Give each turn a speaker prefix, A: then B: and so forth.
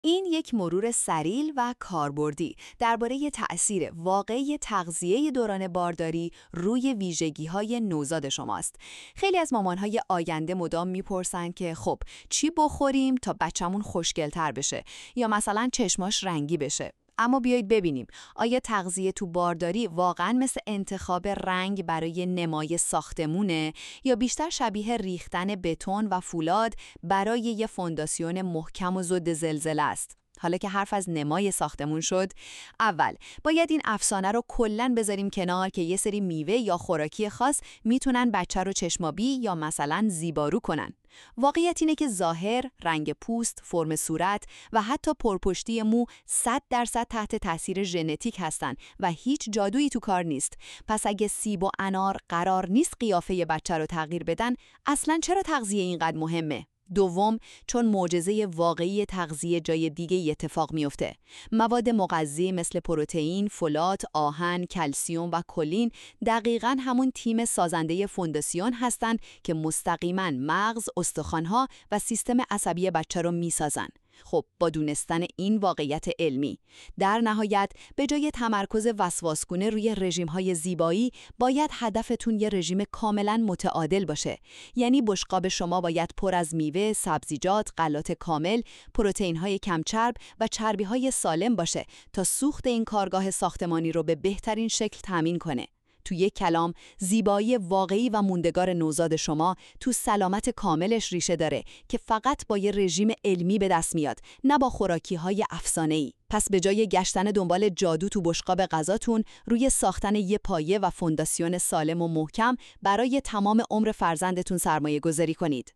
A: این یک مرور سریع و کاربردی درباره تأثیر واقعی تغذیه دوران بارداری روی ویژگی‌های نوزاد شماست. خیلی از مامان‌های آینده مدام میپرسن که خب چی بخوریم تا بچه‌مون خوشگل‌تر بشه یا مثلا چشماش رنگی بشه. اما بیایید ببینیم آیا تغذیه تو بارداری واقعاً مثل انتخاب رنگ برای نمای ساختمونه یا بیشتر شبیه ریختن بتون و فولاد برای یه فونداسیون محکم و ضد زلزله است؟ حالا که حرف از نمای ساختمون شد، اول باید این افسانه رو کلاً بذاریم کنار که یه سری میوه یا خوراکی خاص میتونن بچه رو چشمابی یا مثلا زیبارو کنن. واقعیت اینه که ظاهر، رنگ پوست، فرم صورت و حتی پرپشتی مو 100% تحت تاثیر ژنتیک هستن و هیچ جادویی تو کار نیست. پس اگه سیب و انار قرار نیست قیافه بچه رو تغییر بدن، اصلاً چرا تغذیه اینقدر مهمه؟ دوم، چون معجزه واقعی تغذیه جای دیگه اتفاق میفته. مواد مغذی مثل پروتئین، فولاد، آهن، کلسیم و کلین دقیقاً همون تیم سازنده فونداسیون هستن که مستقیماً مغز، استخوان‌ها و سیستم عصبی بچه رو میسازن. خب با دونستن این واقعیت علمی، در نهایت به جای تمرکز وسواسگونه روی رژیم‌های زیبایی، باید هدفتون یه رژیم کاملاً متعادل باشه. یعنی بشقاب شما باید پر از میوه، سبزیجات، غلات کامل، پروتئین‌های کمچرب و چربی‌های سالم باشه تا سوخت این کارگاه ساختمانی رو به بهترین شکل تامین کنه. تو یک کلام، زیبایی واقعی و موندگار نوزاد شما تو سلامت کاملش ریشه داره که فقط با یه رژیم علمی به دست میاد، نه با خوراکی‌های افسانه‌ای. پس به جای گشتن دنبال جادو تو بشقاب غذاتون، روی ساختن یه پایه و فونداسیون سالم و محکم برای تمام عمر فرزندتون سرمایه‌گذاری کنید.